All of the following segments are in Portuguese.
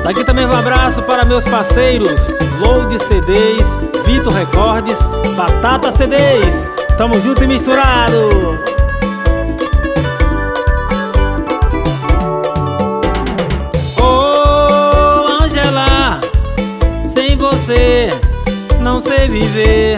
Daqui também um abraço para meus parceiros Load CDs, Vitor Recordes, Batata CDs. Tamo junto e misturado. Oh, Angela, sem você não sei viver.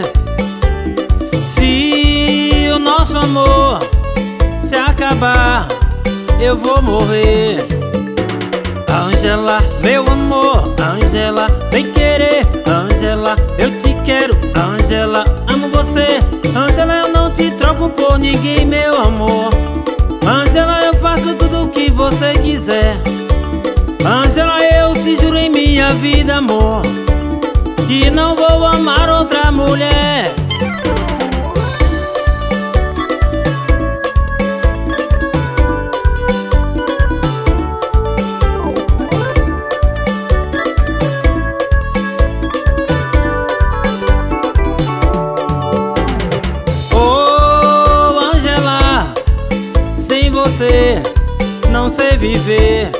Se o nosso amor se acabar, eu vou morrer. Angela, meu amor, Angela, vem querer. Angela, eu te quero. Angela, amo você. Angela, eu não te troco por ninguém, meu amor. Angela, eu faço tudo o que você quiser. Angela, eu te juro em minha vida, amor, que não vou amar outra mulher. Você não sei viver.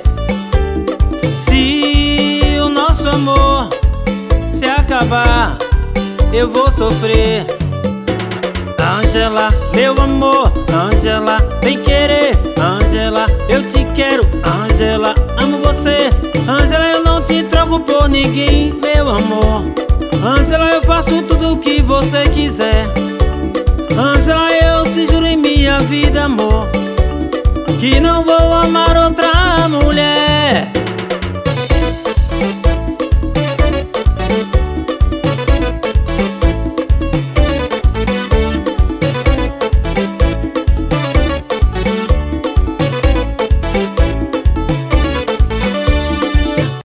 Se o nosso amor se acabar, eu vou sofrer. Angela, meu amor, Angela, vem querer. Angela, eu te quero. Angela, amo você. Angela, eu não te troco por ninguém, meu amor. Angela, eu faço tudo o que você quiser. Angela, eu te juro em minha vida, amor, que não vou amar